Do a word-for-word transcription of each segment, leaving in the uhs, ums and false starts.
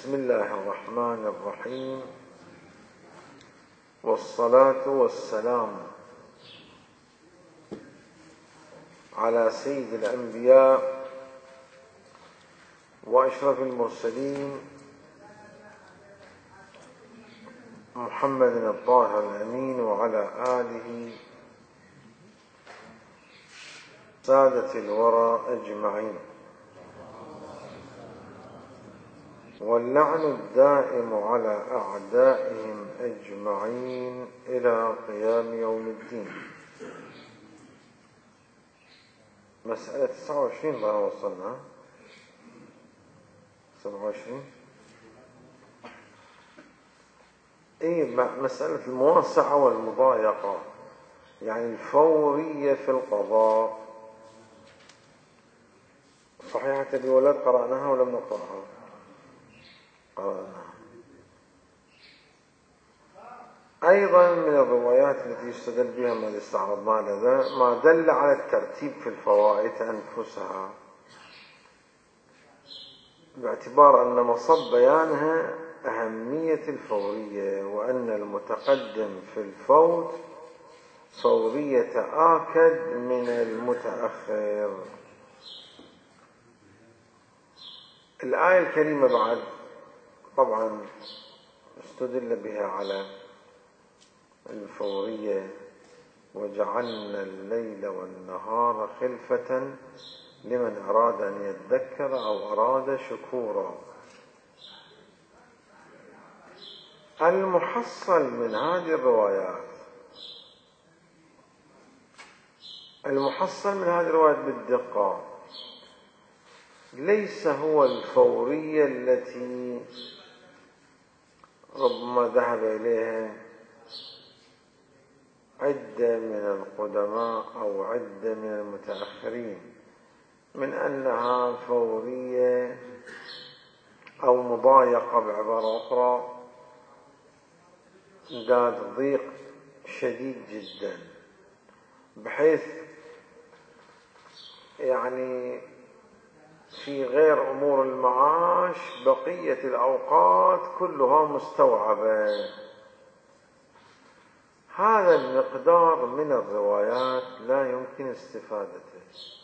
بسم الله الرحمن الرحيم، والصلاة والسلام على سيد الأنبياء وأشرف المرسلين محمد الطاهر الأمين وعلى آله سادة الورى أجمعين، واللعن الدائم على أعدائهم أجمعين إلى قيام يوم الدين. مسألة تسعة وعشرين بقى وصلنا سبعة وعشرين. إيه مسألة المواسعة والمضايقة، يعني الفورية في القضاء. صحيحة الولاد قرأناها ولم نقرأها؟ قرأناها. أيضا من الروايات التي يستدل بها ما استعرضنا لذا ما دل على الترتيب في الفوائد أنفسها، باعتبار أن مصب بيانها أهمية الفورية، وأن المتقدم في الفوت فورية آكد من المتأخر. الآية الكريمة بعد طبعا استدل بها على الفورية: وجعلنا الليل والنهار خلفة لمن أراد أن يذكر أو أراد شكورا. المحصل من هذه الروايات المحصل من هذه الروايات بالدقة ليس هو الفورية التي ربما ذهب إليها عدة من القدماء أو عدة من المتأخرين من أنها فورية أو مضايقة، بعبارة أخرى ذات ضيق شديد جدا، بحيث يعني في غير أمور المعاش بقية الأوقات كلها مستوعبة. هذا المقدار من الروايات لا يمكن استفادته،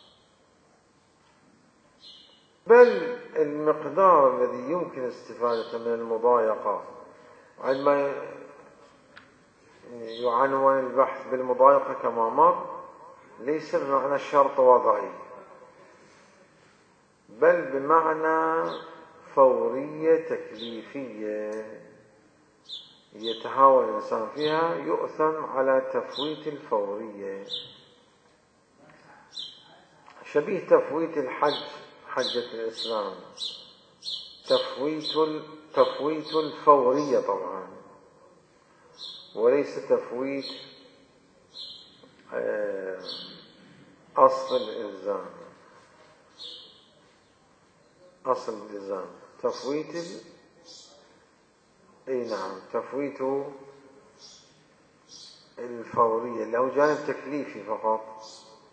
بل المقدار الذي يمكن استفادته من المضايقة عندما يعنون البحث بالمضايقة كما مر ليس بمعنى الشرط وضعي، بل بمعنى فورية تكليفية يتهاون الإنسان فيها، يؤثم على تفويت الفورية، شبيه تفويت الحج، حجة الإسلام، تفويت تفويت الفورية طبعا، وليس تفويت أصل الإلزام. أصل الإلزام تفويت ال... أي نعم تفويت الفورية اللي هو جانب تكليفي فقط.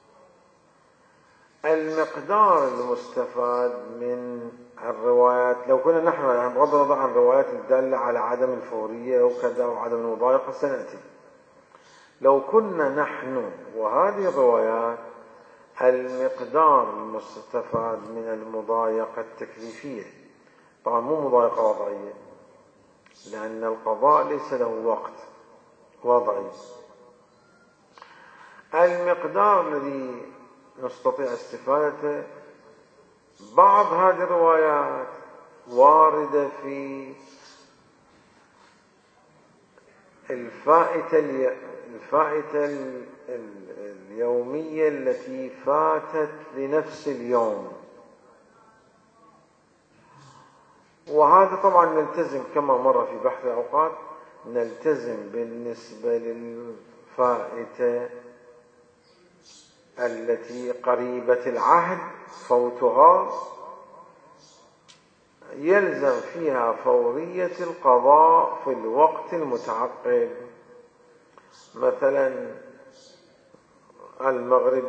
المقدار المستفاد من الروايات، لو كنا نحن يعني بغض النظر عن الروايات الدالة على عدم الفورية وكذا وعدم المضايقة سنأتي، لو كنا نحن وهذه الروايات المقدار المستفاد من المضايقة التكليفية، طبعا مو مضايقة وضعية، لأن القضاء ليس له وقت وضعي. المقدار الذي نستطيع استفادته، بعض هذه الروايات واردة في الفائتة الفائتة اليومية التي فاتت لنفس اليوم، وهذا طبعا نلتزم كما مر في بحث الأوقات، نلتزم بالنسبة للفائتة التي قريبة العهد فوتها يلزم فيها فورية القضاء في الوقت المتعقب. مثلا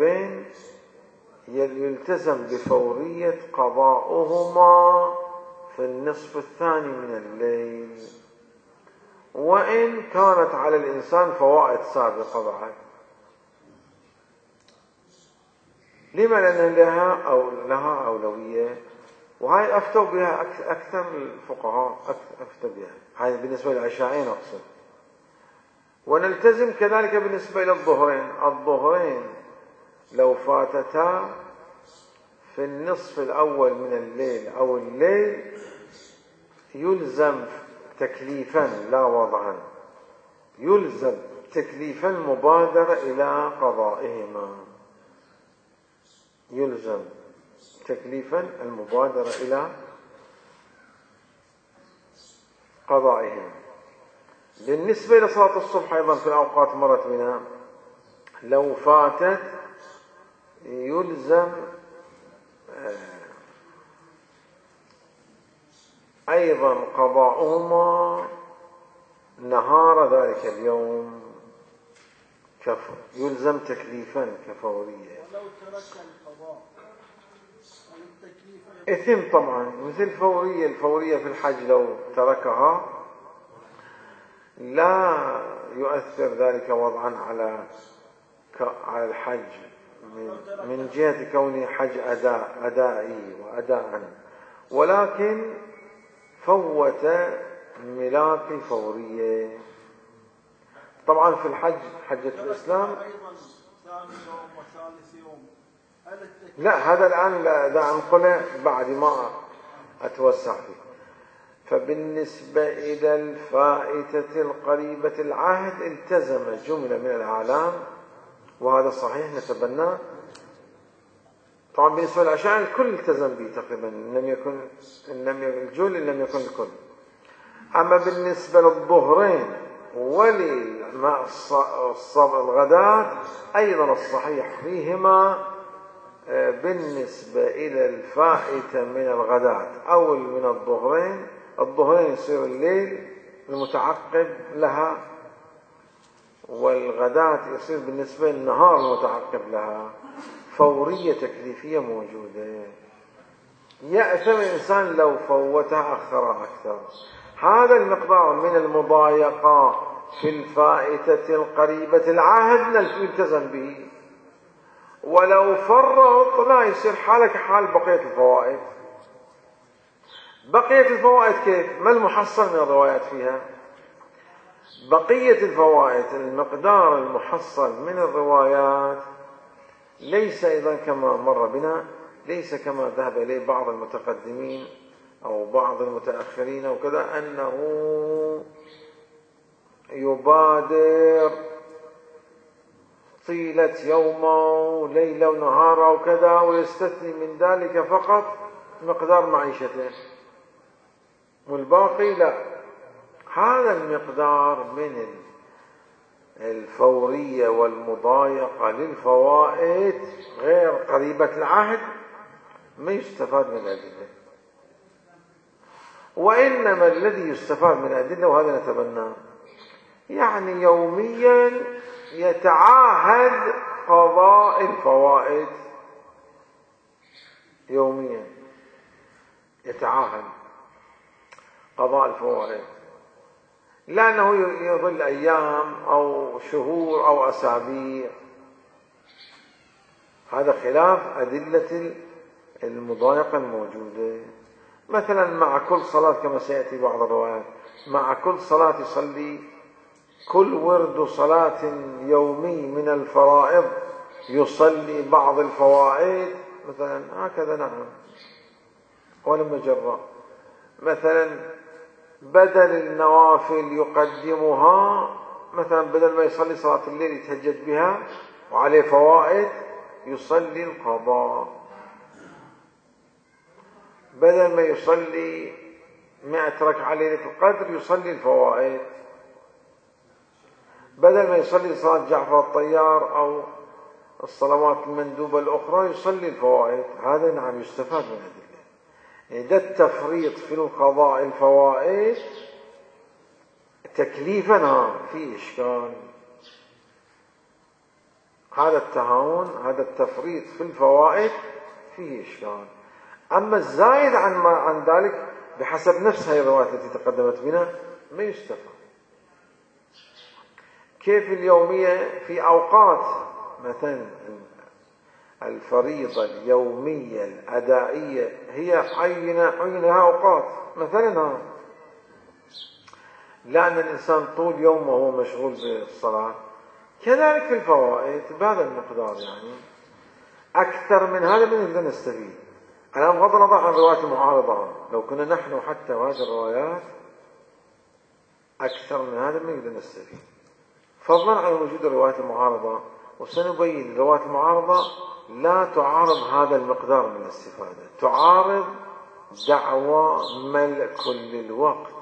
المغربين يلتزم بفورية قضاؤهما في النصف الثاني من الليل، وإن كانت على الإنسان فوائد سابقة بعد. لما؟ لأن لها أو لها أولوية، وهاي أفتوا بها أكثر الفقهاء، أفتوا بها هاي بالنسبة للعشاءين أقصد. ونلتزم كذلك بالنسبة إلى الظهرين. الظهرين لو فاتتا في النصف الأول من الليل أو الليل يلزم تكليفا لا وضعا، يلزم تكليفا مبادرة إلى قضائهما، يلزم تكليفا المبادرة إلى قضائهما. بالنسبة لصلاة الصبح أيضا في الأوقات مرت بنا، لو فاتت يلزم أيضا قضاؤهما نهار ذلك اليوم، يلزم تكليفا كفورية. ولو ترك القضاء إثم طبعا، مثل الفورية. الفورية في الحج لو تركها لا يؤثر ذلك وضعا على على الحج من جهة كونه حج أداء أدائي وأداء، ولكن فوت ملاك الفورية. طبعا في الحج حجة الإسلام لا، هذا الآن لا أنقله بعد ما أتوسع فيه. فبالنسبة إلى الفائتة القريبة العهد التزم جملة من الأعلام، وهذا صحيح نتبناه. طبعا بالنسبة للعشاء الكل التزم به تقريبا، إن لم يكن إن لم يكن الجل إن لم يكن الكل. أما بالنسبة للظهرين وللماء الغداة أيضا الصحيح فيهما بالنسبة إلى الفائتة من الغداة أو من الظهرين. الظهرين يصير الليل المتعقب لها، والغداة يصير بالنسبة للنهار المتعقب لها. فورية تكليفية موجودة، يأثم الإنسان لو فوتها أخرها أكثر. هذا المقدار من المضايقة في الفائتة القريبة العهد نلتزم به، ولو فرط لا يصير حالك حال بقية الفوائد. بقية الفوائد كيف؟ ما المحصل من الروايات فيها؟ بقية الفوائد المقدار المحصل من الروايات ليس أيضا كما مر بنا، ليس كما ذهب إليه بعض المتقدمين أو بعض المتأخرين وكذا، أنه يبادر طيلة يوما وليلة ونهارا وكذا، ويستثني من ذلك فقط مقدار معيشته، والباقي لا. هذا المقدار من الفورية والمضايقة للفوائد غير قريبة العهد ما يستفاد من الأدلة، وإنما الذي يستفاد من الأدلة وهذا نتبناه، يعني يوميا يتعاهد قضاء الفوائد، يوميا يتعاهد قضاء الفوائد، لأنه يظل أيام أو شهور أو أسابيع. هذا خلاف أدلة المضايقة الموجودة. مثلا مع كل صلاة كما سيأتي بعض الروايات، مع كل صلاة يصلي كل ورد صلاة يومي من الفرائض يصلي بعض الفوائد مثلا، هكذا نعم ولا مجرى. مثلا بدل النوافل يقدمها، مثلا بدل ما يصلي صلاة الليل يتهجد بها وعليه فوائد يصلي القضاء، بدل ما يصلي مئة ركعة ليلة القدر يصلي الفوائد، بدل ما يصلي صلاة جعفر الطيار أو الصلوات المندوبة الأخرى يصلي الفوائد. هذا نعم يستفاد من الأدلة. يعني ده التفريط في القضاء الفوائد تكليفا في إشكال، هذا التهاون هذا التفريط في الفوائد فيه إشكال. أما الزايد عن ما عن ذلك بحسب نفس هذه الروايات التي تقدمت بنا ما يستفاد. كيف اليومية في أوقات، مثلا الفريضة اليومية الأدائية هي عينة عينها أوقات، مثلا لأن الإنسان طول يومه هو مشغول بالصلاة، كذلك في الفوائد بهذا المقدار، يعني أكثر من هذا من نقدر نستفيد. الآن بغض النظر عن الروايات المعارضة، لو كنا نحن حتى هذه الروايات أكثر من هذا من نقدر نستفيد، فضلا عن وجود الروايات المعارضة. وسنبين الروايات المعارضة لا تعارض هذا المقدار من الاستفادة، تعارض دعوى ملء كل الوقت،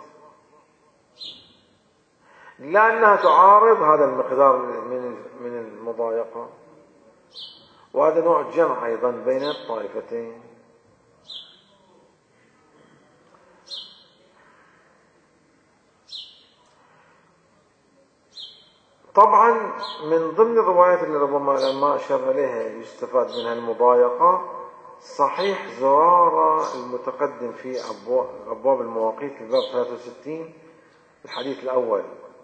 لا أنها تعارض هذا المقدار من من المضايقة. وهذا نوع جمع أيضا بين الطائفتين. طبعا من ضمن الروايات اللي ربما ما أشرنا إليها يستفاد منها المضايقة، صحيح زرارة المتقدم في أبواب المواقيت في الباب ثلاثة وستين الحديث الأول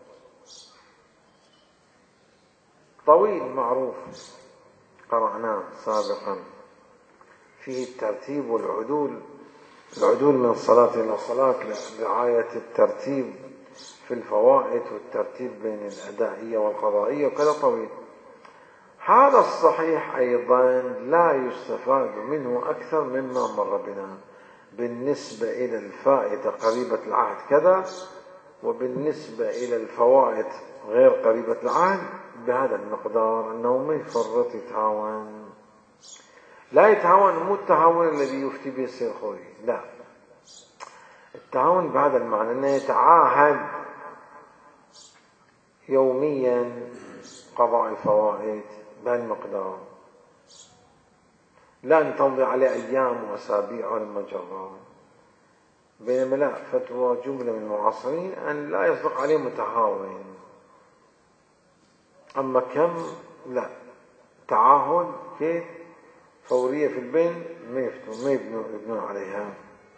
طويل معروف قرأناه سابقا، فيه الترتيب والعدول، العدول من صلاة إلى صلاة، رعاية الترتيب في الفوائد والترتيب بين الأدائية والقضائية وكذا طويل. هذا الصحيح أيضا لا يستفاد منه أكثر مما مر بنا بالنسبة إلى الفائدة قريبة العهد كذا، وبالنسبة إلى الفوائد غير قريبة العهد بهذا المقدار، أنه ما يفرط يتهاون. لا يتهاون مو التهاون الذي يفتي به السيرخوي، لا، التهاون بهذا المعنى أنه يتعاهد يوميا قضاء الفوائد بهالمقدار، لا أن تمضي عليه أيام وأسابيع ولما جرى. بينما لا، فتوى جملة من المعاصرين أن لا يصدق عليه متهاون، أما كم لا، تعاهد كيف فورية في البين ما يفتون ما يبنون عليها.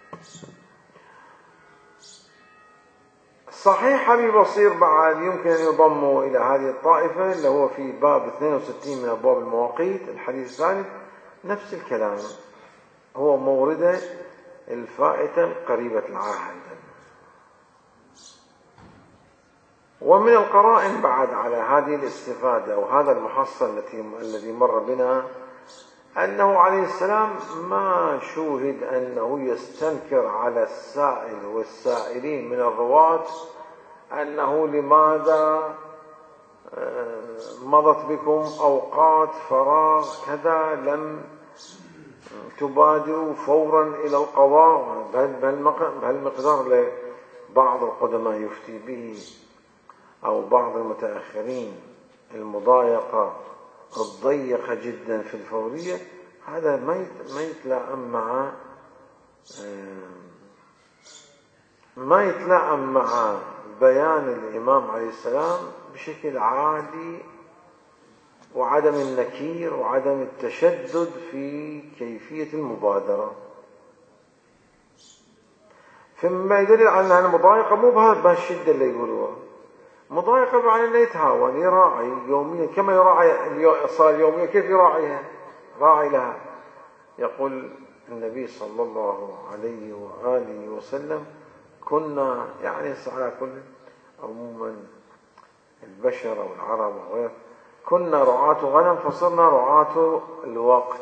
صحيح أبي بصير بعد يمكن أن يضموا إلى هذه الطائفة، اللي هو في باب اثنين وستين من أبواب المواقيت الحديث الثالث، نفس الكلام، هو موردة الفائتة قريبة العهد. ومن القرائن بعد على هذه الاستفادة وهذا المحصل الذي مر بنا أنه عليه السلام ما شوهد أنه يستنكر على السائل والسائلين من الرواة أنه لماذا مضت بكم أوقات فراغ كذا لم تبادروا فورا إلى القضاء بهالمقدار اللي بعض القدماء يفتي به أو بعض المتأخرين، المضايقة الضيقة جدا في الفورية. هذا ما يتلائم مع ما يتلائم مع بيان الإمام عليه السلام بشكل عادي، وعدم النكير وعدم التشدد في كيفية المبادرة. فيما يدل على أن المضايقة مو بهالشدة اللي يقولوها، مضايقة بمعنى أنه يتهاون، يراعي يوميا كما يراعي الصلاة يوميا، كيف يراعيها؟ راعي لها. يقول النبي صلى الله عليه وآله وسلم: كنا، يعني على كل عموما البشر والعرب وغيره، كنا رعاة غنم فصرنا رعاة الوقت.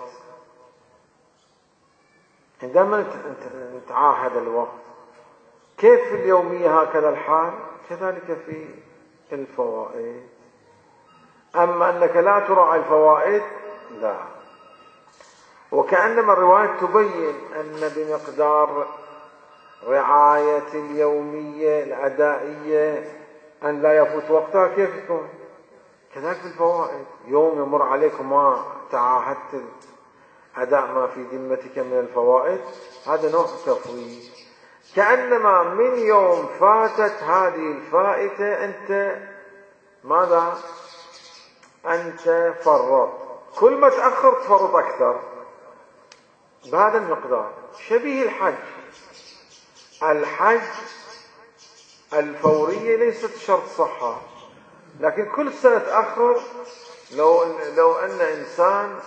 عندما نتعاهد الوقت، كيف في اليومية هكذا الحال، كذلك في الفوائد. أما أنك لا تراعي الفوائد لا. وكأنما الرواية تبين أن بمقدار رعاية اليومية الأدائية أن لا يفوت وقتها، كيف تكون كذلك في الفوائد. يوم يمر عليك ما تعاهدت أداء ما في ذمتك من الفوائد، هذا نوع تفويت. كأنما من يوم فاتت هذه الفائتة أنت ماذا؟ أنت فرط، كل ما تأخر تفرط أكثر بهذا المقدار. شبيه الحج، الحج الفورية ليست شرط صحة، لكن كل سنة تأخر. لو لو أن إنسان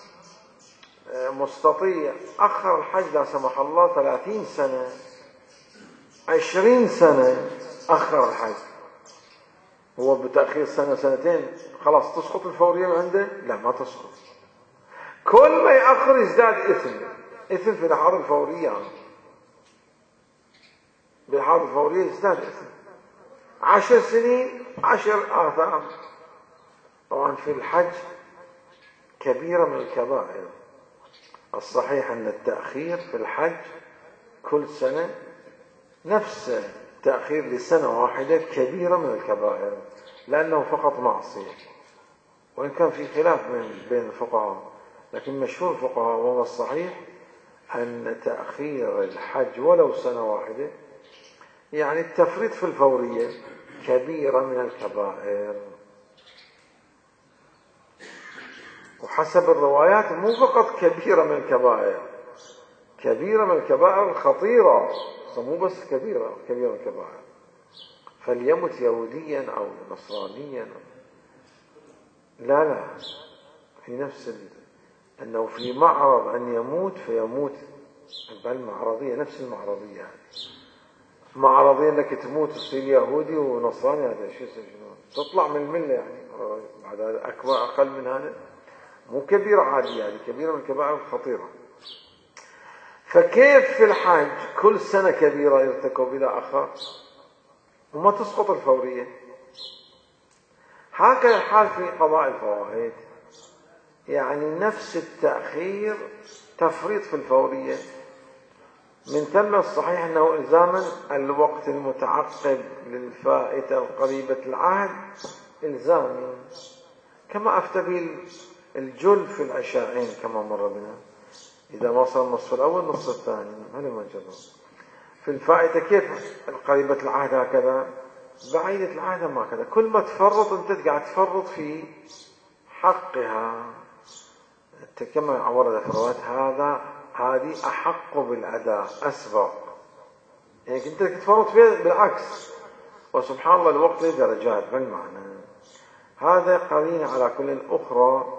مستطيع أخر الحج لا سمح الله ثلاثين سنة عشرين سنة أخر الحج، هو بتأخير سنة سنتين خلاص تسقط الفورية من عنده؟ لا، ما تسقط. كل ما يأخر يزداد إثم إثم في لحاظ الفورية، بلحاظ الفورية يزداد إثم. عشر سنين عشر آثام. طبعا في الحج كبيرة من الكبائر. الصحيح أن التأخير في الحج كل سنة نفس تأخير لسنة واحدة كبيرة من الكبائر، لأنه فقط معصية، وإن كان في خلاف بين الفقهاء، لكن مشهور الفقهاء وهو الصحيح أن تأخير الحج ولو سنة واحدة يعني التفريط في الفورية كبيرة من الكبائر. وحسب الروايات مو فقط كبيرة من الكبائر، كبيرة من الكبائر الخطيرة، مو بس كبيرة كبيرة من الكبائر. فليمت يهوديا أو نصرانيا، لا لا، في نفس ال... أنه في معرض أن يموت فيموت بالمعرضية، نفس المعرضية يعني. معرضية أنك تموت تصير يهودي ونصراني، هذا شيء شنو تطلع من الملة يعني. بعد هذا أكبر أقل من هذا، مو كبيرة عادية يعني، كبيرة من الكبائر الخطيرة. فكيف في الحج كل سنة كبيرة يرتكب إلى آخر وما تسقط الفورية؟ هكذا الحال في قضاء الفوائد، يعني نفس التأخير تفريط في الفورية. من ثم الصحيح أنه إلزاما الوقت المتعقب للفائتة القريبة العهد إلزامي، كما أفتى به الجل في العشاءين كما مر بنا، إذا وصل النصف الأول النصف الثاني هل ما جرى. في الفائتة كيف قريبة العهد هكذا، بعيدة العهد ما هكذا. كل ما تفرط أنت قاعد تفرط في حقها، كما ورد في الروايات هذا هذه أحق بالأداء أسبق، يعني أنت تفرط فيها بالعكس. وسبحان الله الوقت له درجات بالمعنى هذا قرينة على كل الأخرى.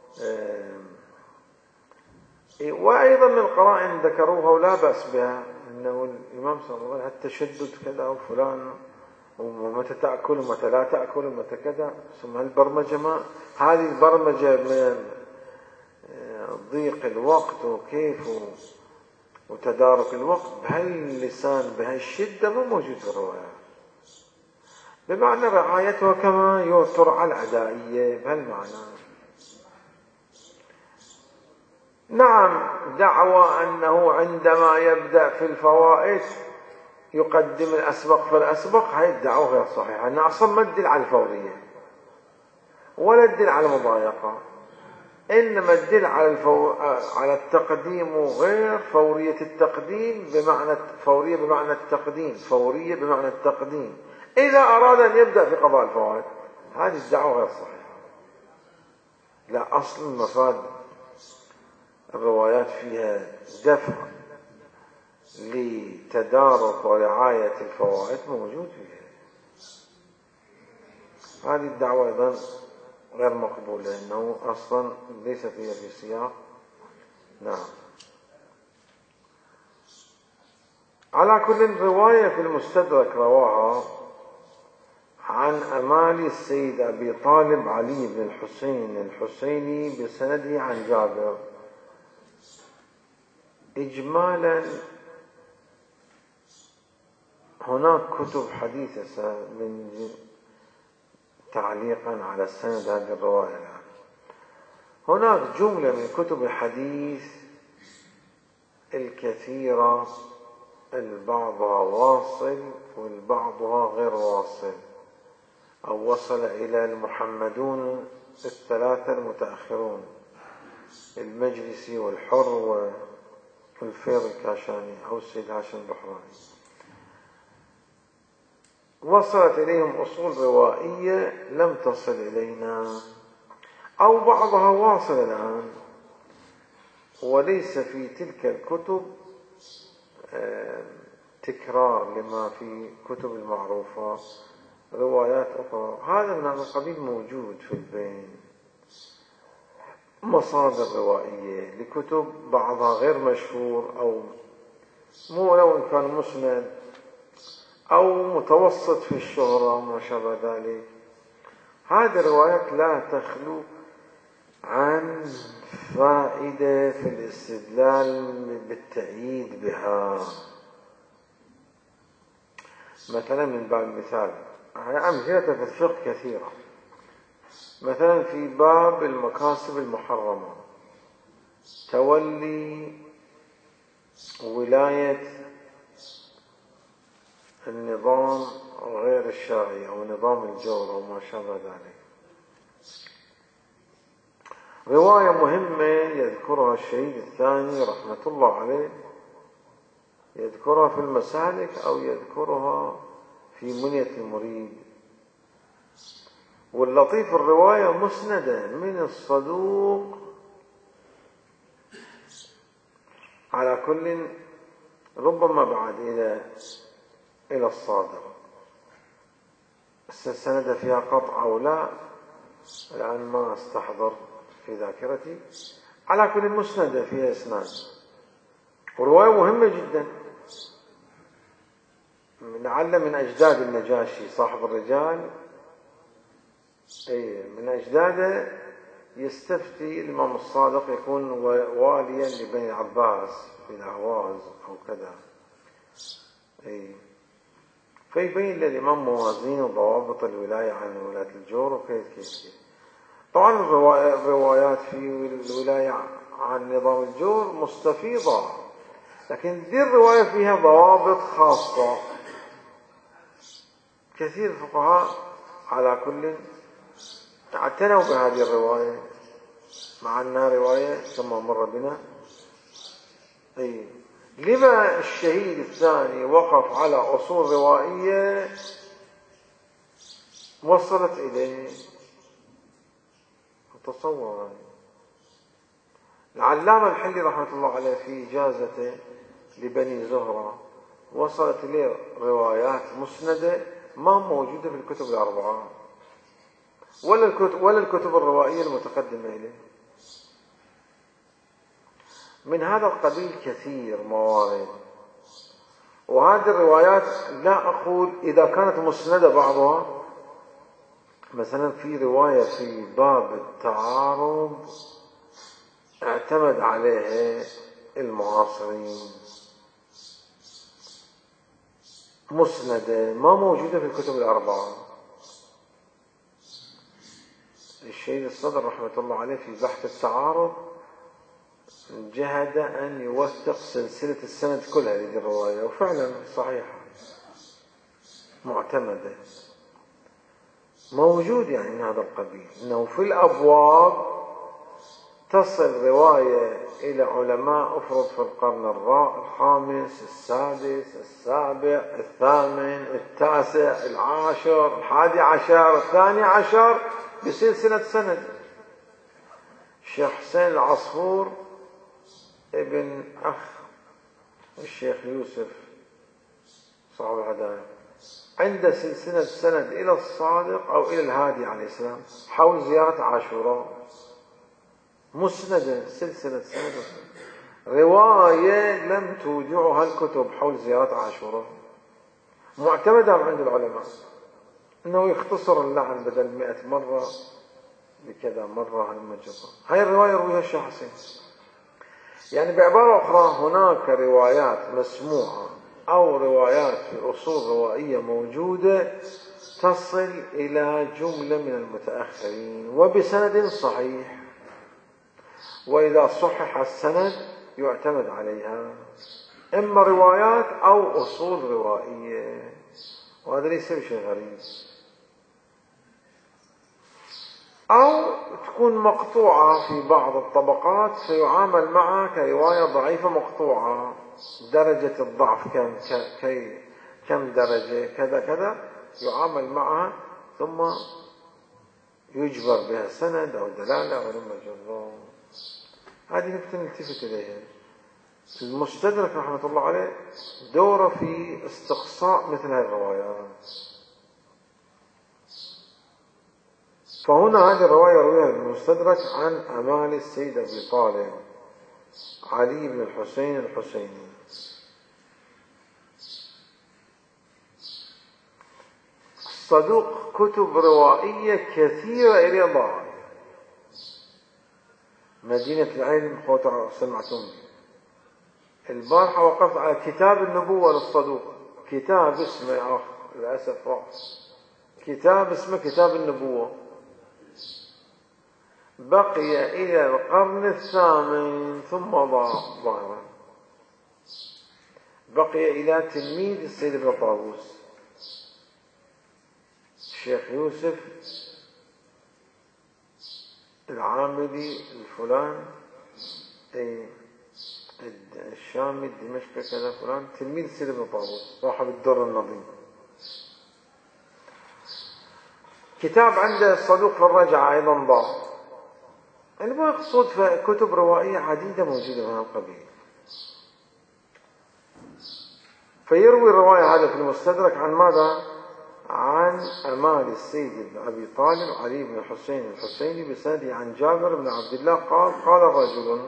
وأيضا من القرائن ذكروها ولا بأس بها، أنه الإمام صلى الله عليه وسلم التشدد كذا وفلان ومتى تأكل ومتى لا تأكل ومتى كذا، ثم البرمجة ما هذه البرمجة من ضيق الوقت وكيف وتدارك الوقت بهاللسان بهالشدة مو موجود في الرواية، بمعنى رعايتها كما ترعى العدائية بهالمعنى. نعم، دعوى أنه عندما يبدأ في الفوائد يقدم الأسبق فالأسبق، هاي الدعوة غير صحيحة، أنها أصلا ما تدل على الفورية ولا تدل على المضايقة، إنما تدل على الفو... على التقديم غير فورية التقديم، بمعنى فورية بمعنى التقديم، فورية بمعنى التقديم إذا أراد أن يبدأ في قضاء الفوائد. هذه الدعوة غير صحيحة، لا، أصل المفاد الروايات فيها دفع لتدارك ورعاية الفوائد موجود فيها. هذه الدعوة أيضا غير مقبولة، لأنه أصلا ليس فيها في سياق. نعم. على كل رواية في المستدرك رواها عن أمالي السيد أبي طالب علي بن الحسين الحسيني بسنده عن جابر. إجمالا هناك كتب حديثة من تعليقا على السند هذه الرواية يعني. هناك جملة من كتب الحديث الكثيرة البعضها واصل والبعضها غير واصل، أو وصل إلى المحمدون الثلاثة المتأخرون، المجلسي والحر والفيض الكاشاني أو السيد هاشم البحراني، وصلت إليهم أصول روائية لم تصل إلينا، أو بعضها واصل الآن وليس في تلك الكتب تكرار لما في كتب المعروفة، روايات أخرى، هذا من هذا القبيل موجود في البين. مصادر روائية لكتب بعضها غير مشهور أو مو لو إن كان مسند أو متوسط في الشهرة وما شابه ذلك، هذه الروايات لا تخلو عن فائدة في الاستدلال بالتأييد بها. مثلا من باب المثال، أمثلة في الفقه كثيرة، مثلا في باب المكاسب المحرمة، تولي ولاية النظام غير الشرعي أو نظام الجور أو ما شابه ذلك، رواية مهمة يذكرها الشهيد الثاني رحمة الله عليه، يذكرها في المسالك أو يذكرها في منية المريد. واللطيف الرواية مسندة من الصدوق على كل، ربما بعد إلى إلى الصادق، السند فيها قطع أو لا، الآن ما أستحضر في ذاكرتي، على كل مسندة فيها إسناد، ورواية مهمة جدا، لعل من أجداد النجاشي صاحب الرجال، أي من أجداده، يستفتي الإمام الصادق يكون واليا لبني العباس في الأهواز أو كذا، أي فيبين للإمام موازين وضوابط الولاية عن ولاية الجور وكيف كيف كيف. طبعا الروايات في الولاية عن نظام الجور مستفيضة، لكن دي الرواية فيها ضوابط خاصة. كثير الفقهاء على كل اعتنوا بهذه الرواية، مع أنها رواية كما مر بنا. أي لما الشهيد الثاني وقف على أصول روائية وصلت إليه؟ تصور العلامة الحلي رحمة الله عليه في إجازته لبني زهرة وصلت إليه روايات مسندة ما موجودة في الكتب الأربعة ولا الكتب, ولا الكتب الروائية المتقدمة إليه. من هذا القبيل كثير موارد، وهذه الروايات لا أقول إذا كانت مسندة بعضها، مثلا في رواية في باب التعارض اعتمد عليها المعاصرين مسندة ما موجودة في الكتب الأربعة. الشهيد الصدر رحمة الله عليه في بحث التعارض جهد أن يوثق سلسلة السند كلها لهذه الرواية، وفعلا صحيحة معتمدة موجود. يعني من هذا القبيل أنه في الأبواب تصل رواية إلى علماء أفرض في القرن الخامس السادس السابع الثامن التاسع العاشر الحادي عشر الثاني عشر بسلسلة سند. الشيخ حسين العصفور ابن أخ الشيخ يوسف صاحب الهدايا عنده سلسلة سند إلى الصادق أو إلى الهادي عليه السلام حول زيارة عاشوراء، مسندة سلسلة سند رواية لم تودعها الكتب حول زيارة عاشوراء، معتمدة عند العلماء أنه يختصر اللعن بدل مئة مرة بكذا مرة هالمجرة. هاي الرواية رويها الشيخ حسين. يعني بعبارة أخرى هناك روايات مسموعة أو روايات في أصول روائية موجودة تصل إلى جملة من المتأخرين وبسند صحيح، وإذا صحح السند يعتمد عليها، إما روايات أو أصول روائية، وهذا ليس بشيء غريب. أو تكون مقطوعة في بعض الطبقات فيعامل معها كرواية ضعيفة مقطوعة، درجة الضعف كم كي كم درجة كذا كذا يعامل معها ثم يجبر بها سند أو دلالة أو لما جرى. هذه نكتة نلتفت إليها. المستدرك رحمة الله عليه دوره في استقصاء مثل هذه الروايات. فهنا هذه الرواية رويها المستدرك عن أمال السيد أبي طالب علي بن الحسين الحسيني. الصدوق كتب روائية كثيرة إلى ضاع. مدينة العلم خوتر سمعتم البارحة وقفت على كتاب النبوة للصدوق، كتاب اسمه آخر للأسف رأس كتاب اسمه كتاب النبوة، بقي إلى القرن الثامن ثم ضاع ظاهرا، بقي إلى تلميذ السيد ابن طاووس الشيخ يوسف العاملي الفلان الشامي الدمشقي كذا فلان، تلميذ السيد ابن طاووس صاحب الدر النظيم. كتاب عنده الصدوق في الرجعة أيضا ضاع. المقصود في كتب روائية عديدة موجودة من القبيل. فيروي الرواية هذا في المستدرك عن ماذا؟ عن أمال السيد بن أبي طالب علي بن الحسين الحسيني بسنده عن جابر بن عبد الله قال قال رجل.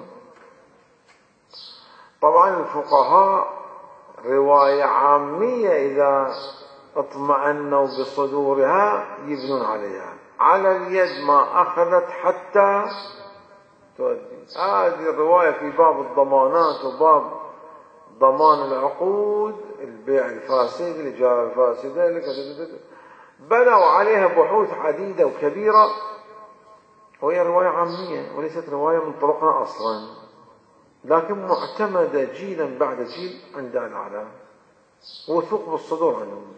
طبعا الفقهاء رواية عامية إذا اطمأنوا بصدورها يبنون عليها، على اليد ما أخذت حتى تؤدي. هذه الرواية في باب الضمانات وباب ضمان العقود، البيع الفاسد، الإجارة الفاسدة، بنوا عليها بحوث عديدة وكبيرة، وهي رواية عامية وليست رواية من طرقنا أصلا، لكن معتمدة جيلا بعد جيل عند العلام، وثق بالصدور عنهم.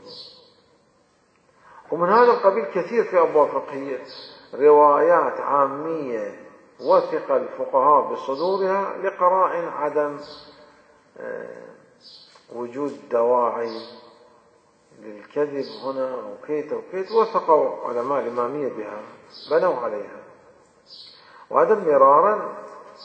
ومن هذا القبيل كثير في أبواب فقهية روايات عامية وثق الفقهاء بصدورها لقراء عدم وجود دواعي للكذب هنا وكيت وكيت، وثقوا علماء الإمامية بها بنوا عليها. وهذا مرارا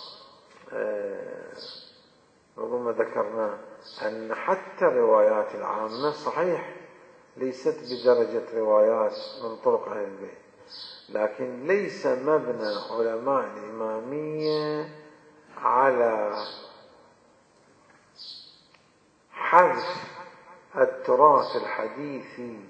ربما ذكرنا أن حتى الروايات العامة صحيح ليست بدرجة روايات من طرق أهل البيت، لكن ليس مبنى علماء الإمامية على حذف التراث الحديثي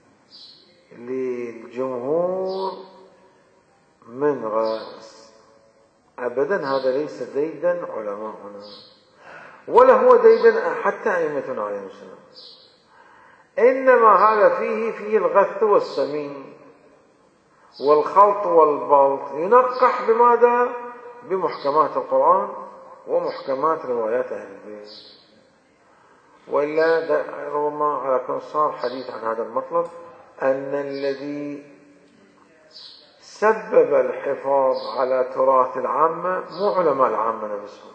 للجمهور من غاز أبدا. هذا ليس ديدا علماءنا، ولا هو ديدا حتى أئمتنا عليهم السلام، إنما هذا فيه فيه الغث والسمين والخلط والبلط، ينقح بماذا؟ بمحكمات القرآن ومحكمات روايات أهل البيت. وإلا ربما على كل صار حديث عن هذا المطلب، أن الذي سبب الحفاظ على تراث العامة مو علماء العامة نفسهم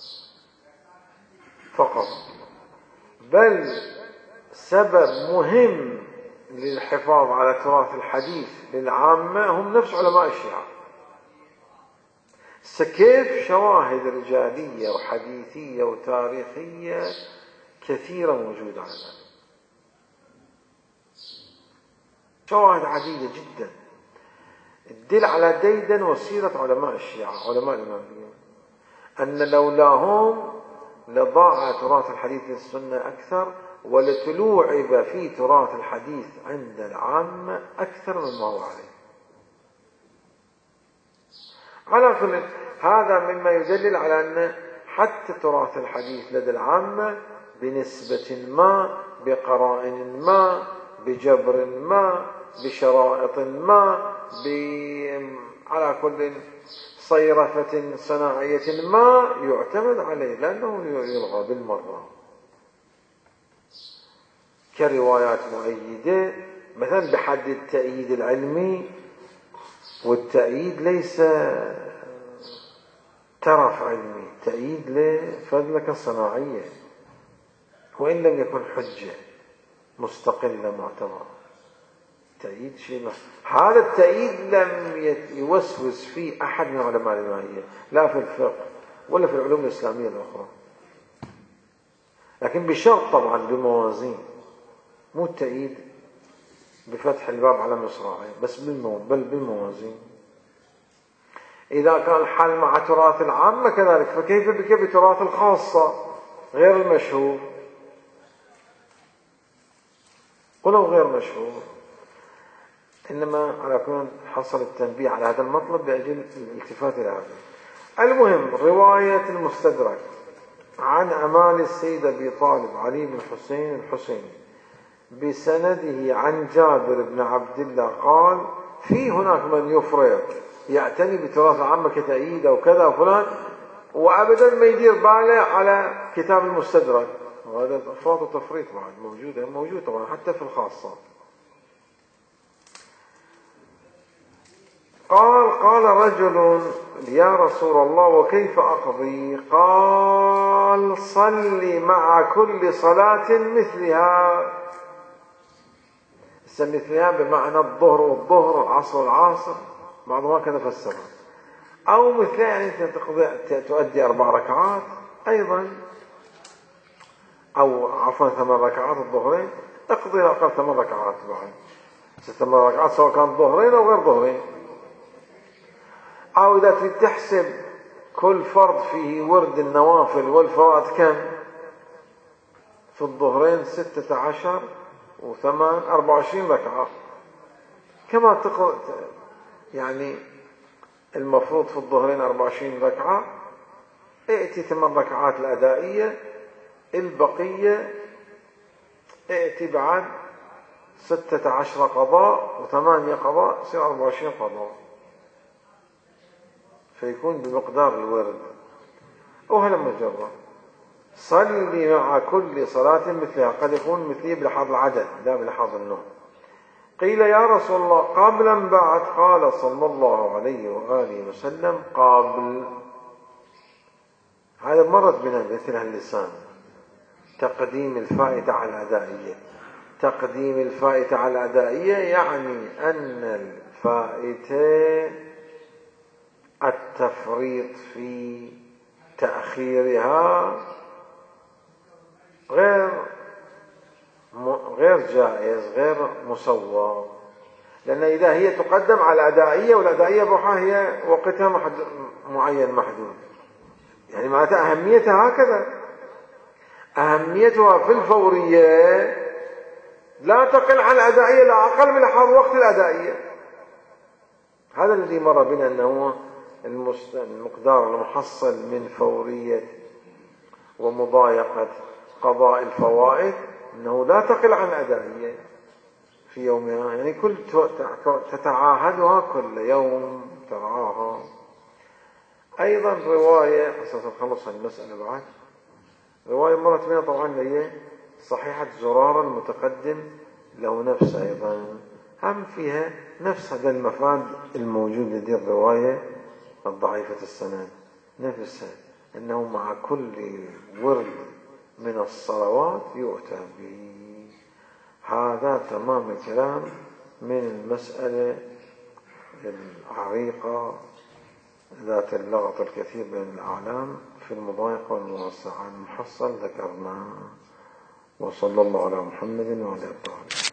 فقط، بل سبب مهم للحفاظ على تراث الحديث للعامة هم نفس علماء الشيعة. كيف شواهد رجالية وحديثية وتاريخية كثيرة موجودة على ذلك، شواهد عديدة جدا تدل على ديدا وسيرة علماء الشيعة علماء الإمامية، أن لولاهم لضاع تراث الحديث للسنة أكثر، ولتلوعب في تراث الحديث عند العامة أكثر مما هو عليه. على كل هذا مما يدلل على أن حتى تراث الحديث لدى العامة بنسبة ما، بقرائن ما، بجبر ما، بشرائط ما، على كل صيرفة صناعية ما يعتمد عليه، لأنه يلغى بالمرة كروايات مؤيدة مثلا بحد التأييد العلمي، والتأييد ليس ترف علمي، تأييد لفضلك الصناعية، وإن لم يكن حجة مستقلة معتبرة. تأييد شيء، هذا التأييد لم يوسوس فيه أحد من علماء الإمامية، لا في الفقه ولا في العلوم الإسلامية الأخرى. لكن بشرط طبعا بموازين، مو التأييد بفتح الباب على مصراعيه، بس بالمو... بل بالموازين. إذا كان الحال مع تراث العامة كذلك، فكيف بك بتراث الخاصة غير المشهور؟ ولو غير مشهور. إنما على كل حصل التنبيه على هذا المطلب لأجل الالتفات إلى هذا. المهم، رواية المستدرك عن أمال السيد أبي طالب علي بن حسين الحسيني بسنده عن جابر بن عبد الله قال: في هناك من يفرط يعتني بتراث العامة كتأييد أو كذا وفلان، وأبدا ما يدير باله على كتاب المستدرك. وهذا إفراط وتفريط بعد موجود موجود طبعا حتى في الخاصة. قال: قال رجل يا رسول الله وكيف أقضي؟ قال: صل مع كل صلاة مثلها. مثلها بمعنى الظهر والظهر، العصر والعصر، بعضهم هكذا فسرها. أو مثلها يعني أنت تؤدي أربع ركعات أيضا، أو عفوا ثمان ركعات الظهرين، اقضي أقل ثمان ركعات بعد ثمان ركعات سواء كان ظهرين أو غير ظهرين. أو إذا تريد تحسب كل فرض فيه ورد النوافل والفوائد كم؟ في الظهرين ستة عشر وثمان أربعة وعشرين ركعة، كما تقرأ يعني المفروض في الظهرين أربعة وعشرين ركعة، ائتي ثمان ركعات الأدائية، البقية ائتي بعد ستة عشر قضاء وثمانية قضاء، يصير أربعة وعشرين قضاء، فيكون بمقدار الورد. وهلا مجرد صلي مع كل صلاة مثلها، قد يكون مثلي بلحاظ العدد لا بلحاظ النوع. قيل يا رسول الله قبلا بعد؟ قال صلى الله عليه وآله وسلم قبل. هذا مرت بنا مثل اللسان، تقديم الفائدة على الأدائية. تقديم الفائدة على الأدائية يعني أن الفائدة التفريط في تأخيرها غير غير جائز، غير مسوى. لأن إذا هي تقدم على الأدائية، والأدائية بروحها هي وقتها محد معين محدود، يعني معناتها أهميتها هكذا. أهميتها في الفورية لا تقل عن الأدائية، لا أقل من لحاظ وقت الأدائية. هذا الذي مر بنا أنه المقدار المحصل من فورية ومضايقة قضاء الفوائد أنه لا تقل عن أدائية في يومها، يعني كل تتعاهدها كل يوم ترعاها. أيضا رواية حسنا نخلص المسألة بعد، رواية مرت بنا طبعا هي صحيحة زرار المتقدم له نفس أيضا، هم فيها نفس هذا المفاد الموجود لدي الرواية الضعيفة السند، نفسها أنه مع كل ورد من الصلوات يؤتى به. هذا تمام الكلام من المسألة العريقة ذات اللغط الكثير بين الأعلام في المضايقة والموسعة. المحصل ذكرناه. وصلى الله على محمد وعلى آله.